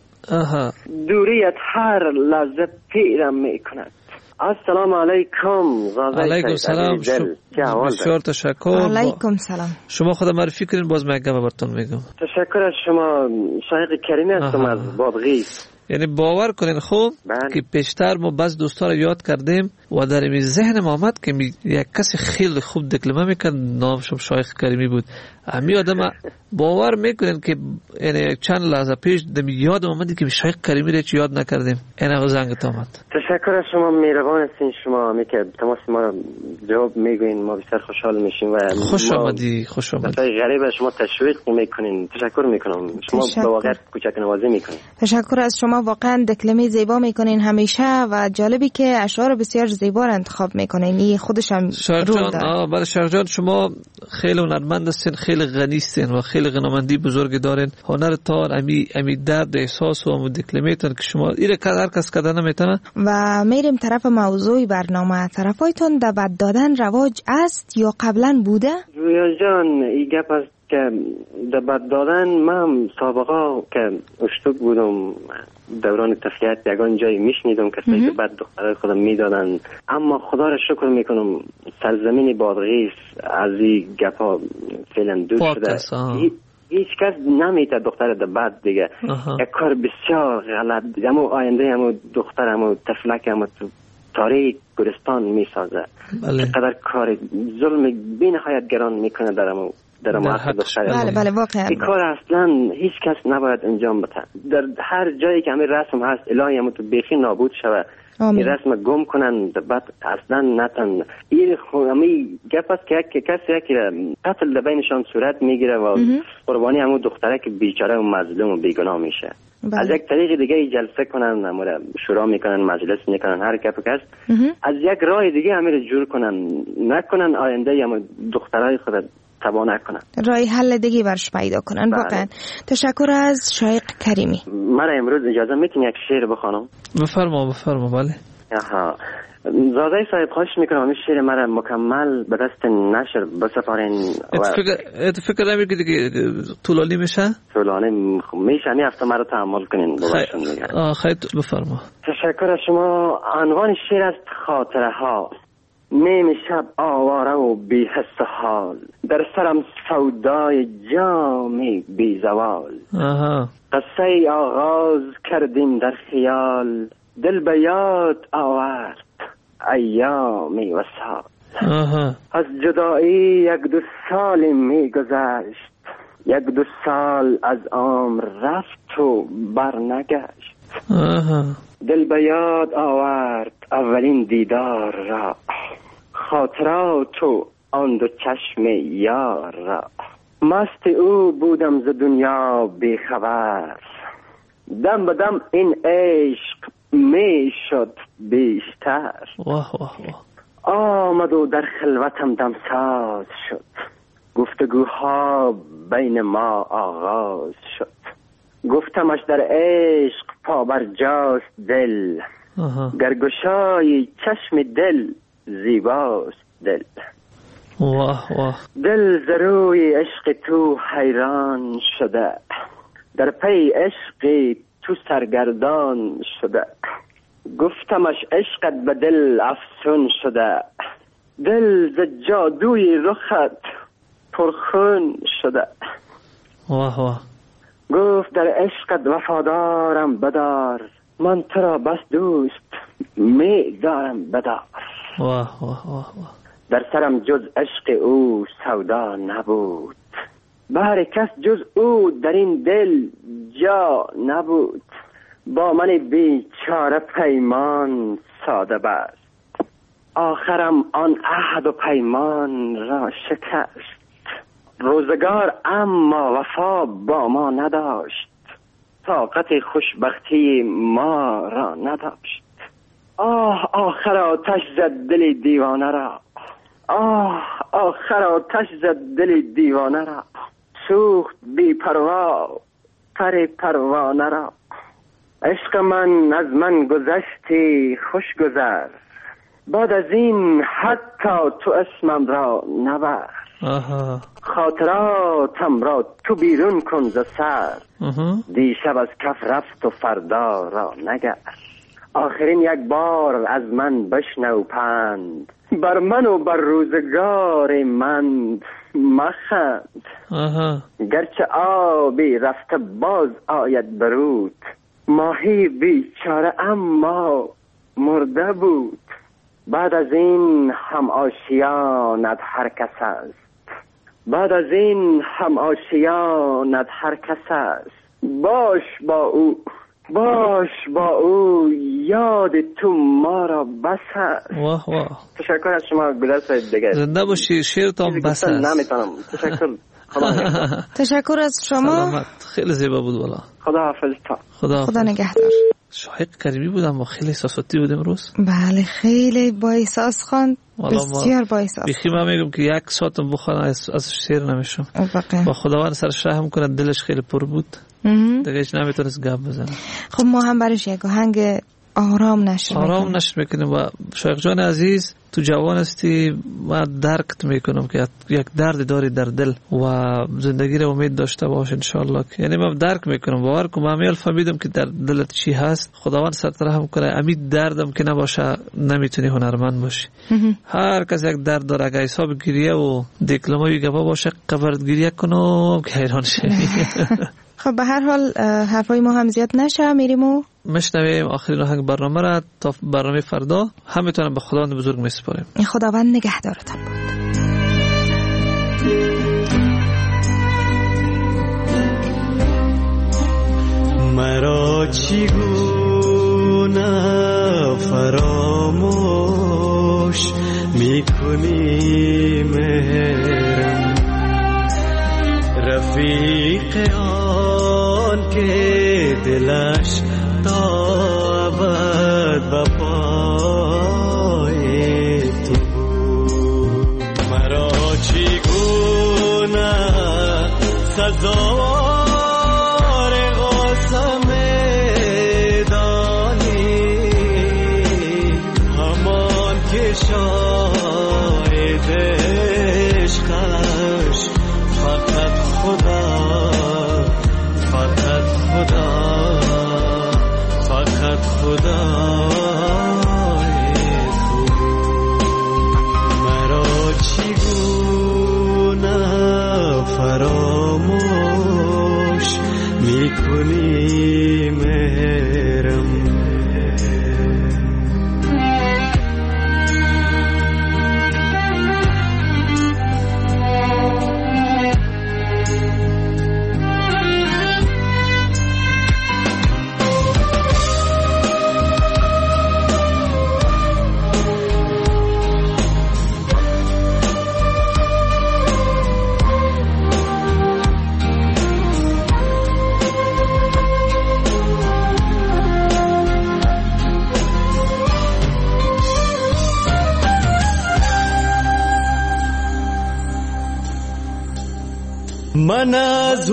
آها دوریت هر لحظه پیرم میکند. السلام علیکم. علیکم سلام. بسیار تشکر. علیکم سلام. شما خود معرفی کنین باز من گپ براتون میگم. تشکر از شما. شایق کریمی هستم از بادغیس. یعنی باور کنین خوب که پیشتر ما بعض دوستا رو یاد کردیم و در این ذهن ما آمد که یک کسی خیلی خوب دکلمه میکرد، نامش شایخ کریمی بود. امی آدم باور میکنین که یعنی چند لحظه پیش دمی یاد اومدی که شایخ کریمی رو یاد نکردیم. این زنگت آمد. تشکر از شما، مهربان هستین شما. می که تماس ما رو جواب میگین ما بسیار خوشحال میشیم و خوش آمدی. خوش آمدی. غریب شما تشویق میکنین. تشکر میکنم. شما به واقع کوچک نوازی میکنین. تشکر از شما. واقعا دکلمه زیبا میکنین همیشه و جالبی که اشعار بسیار زیبا را انتخاب میکنین. این خودش هم رول داره. آه بله شرجان، شما خیلی هنرمند هستین، خیلی غنی هستین و خیلی غنامندی بزرگ دارین. هنرتان امی امی درد احساس و ام دکلمه‌تان که شما ایره هر کس کردن نمیتونه. و میریم طرف موضوع برنامه. طرفایتون دعوت دادن رواج است یا قبلا بوده؟ رویا جان این گپ است که دعوت دادن من سابقا که اشتوک بودم دوران تفکیت یگان جایی میشنیدم که سعی بعد دخترای خودم میدادن، اما خدا را شکر میکنم سرزمین بادغیس از این گپا فعلا دور شده. هیچ کس نمیته دختر ده بعد دیگه. یک کار بسیار غلط، همو آینده همو دختر همو تفلک همو تاریک گرستان میسازه. بله. چقدر کار ظلم بی نهایت گران میکنه در همو در حق دختر. بله بله واقعا این کار اصلا هیچ کس نباید انجام بده. در هر جایی که همین رسم هست الهی همو تو بیخی نابود شوه. این رسم گم کنن بعد اصلا نتن. این خونمی گپ است که کسی که قتل در بینشان صورت میگیره و قربانی همون دختره که بیچاره و مظلوم و بیگناه میشه. بله. از یک طریق دیگه جلسه کنن، امور شورا میکنن، مجلس میکنن، هر گپ که است از یک راه دیگه امیر جور کنن، نکنن آینده همون دخترای خود تبا نکنن، راه حل دیگه برش پیدا کنن. بله. واقعا تشکر از شایق کریمی. مرا امروز اجازه میتونی یک شعر بخوانم؟ بفرما بفرما. بله. آها زاده صاحب خواهش میکنم همین شعر مرا مکمل به دست نشر بسپارین. ات فکر نمی که دیگه طولانی میشه؟ طولانی میشه، همین هفته مرا تحمل کنین. آه خیلی بفرما. تشکر از شما. عنوان شعر است خاطره ها. نیم شب آواره و بی حس حال، در سرم سودای جامی بی زوال. آها. قصه آغاز کردیم در خیال، دل به یاد آورد ایامی و سال. آها. از جدایی یک دو سالی می گذشت، یک دو سال از عمر رفت و بر نگشت. آها. دل به یاد آورد اولین دیدار را، خاطرات و آن دو چشم یار را. مست او بودم ز دنیا بی خبر، دم به دم این عشق می شد بیشتر. واه واه واه. آمد و در خلوتم دمساز شد، گفتگوها بین ما آغاز شد. گفتمش در عشق پا بر جاست دل، گرگشای چشم دل زیباست دل. واه واه. دل ز روی عشق تو حیران شده، در پی عشق تو سرگردان شده. گفتمش عشقت به دل افسون شده، دل ز جادوی رخت پرخون شده. واه واه. گفت در عشقت وفادارم بدار، من تو را بس دوست می دارم بدار. واه واه واه واه. در سرم جز عشق او سودا نبود، بهر کس جز او در این دل جا نبود. با من بیچاره پیمان ساده بست، آخرم آن عهد و پیمان را شکست. روزگار اما وفا با ما نداشت، طاقت خوشبختی ما را نداشت. آه آخر آتش زد دل دیوانه را، آه آخر آتش زد دل دیوانه را. سوخت بی پروا پر پروانه را. عشق من از من گذشتی خوش گذر، بعد از این حتی تو اسمم را نبر. آها. خاطراتم را تو بیرون کن ز سر، دیشب از کف رفت و فردا را نگر. آخرین یک بار از من بشنو پند، بر من و بر روزگار من مخند. آها. گرچه آبی رفته باز آید برود، ماهی بیچاره اما مرده بود. بعد از این هم آشیانت هر کس است، بعد از این هم آشیانت هر کس است. باش با او، باش با او، یاد تو ما را بس است. واه واه. تشکر از شما گلر صاحب دیگه. زنده باشی، شعرتان بس است. نمیتونم. تشکر. تشکر از شما. سلامت. خیلی زیبا بود والا. خدا حافظ تا. خدا, خدا نگهدار. شاهق کریمی بودم و خیلی احساساتی بود امروز. بله خیلی با احساس خواند، بسیار با احساس. بخی من میگم که یک ساعتم بخوانم از شعر نمیشم. با خداوند سرش رحم کنه، دلش خیلی پر بود دیگه، هیچ نمیتونست گپ بزنه. خب ما هم برش یک آهنگ آرام نشر آرام نشر میکنیم. و شایخ جان عزیز، تو جوان هستی و درکت میکنم که یک درد داری در دل و زندگی رو امید داشته باش انشالله. یعنی من درک میکنم، باور کنم، من امیال فهمیدم که در دلت چی هست. خداوند سرت رحم کنه. امید دردم که نباشه نمیتونی هنرمند باشی. هر کس یک درد داره، اگه حساب گریه و دیکلمای گپا باشه قبرگیریه کنم که حیران شی. خب به هر حال حرفای ما هم زیاد نشه، میریم و مشنویم آخرین آهنگ برنامه را. تا برنامه فردا همتونم به خداوند بزرگ میسپاریم. خداوند نگهدارتان باد. مرا چگونه فراموش میکنی مهرم، رفیق آن که دلش تا ابد به پای تو بود. مرا چگونه سزاوار قسم دانی، همان که شاهد عشقش فقط خدا، فقط خدا، فقط خدا. مرا چگونه فراموش میکنی مهرم. من از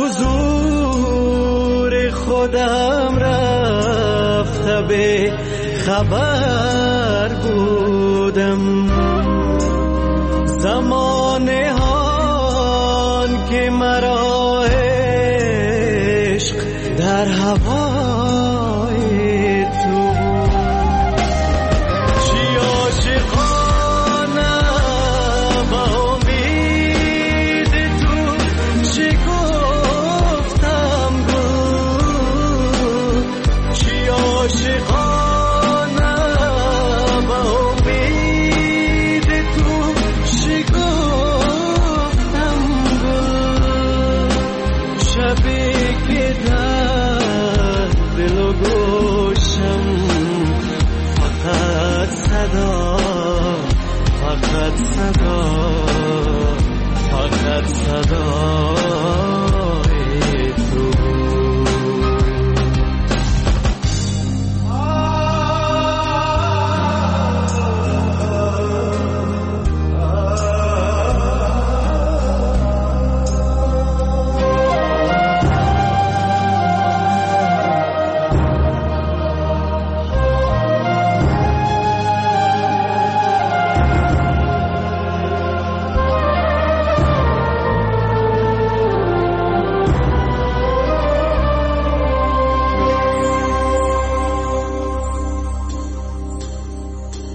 حضور خودم رفته به خبر بودم، زمانه هان که مرا عشق در هوا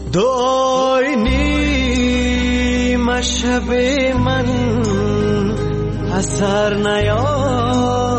دعای نیم شب من اثر نیافت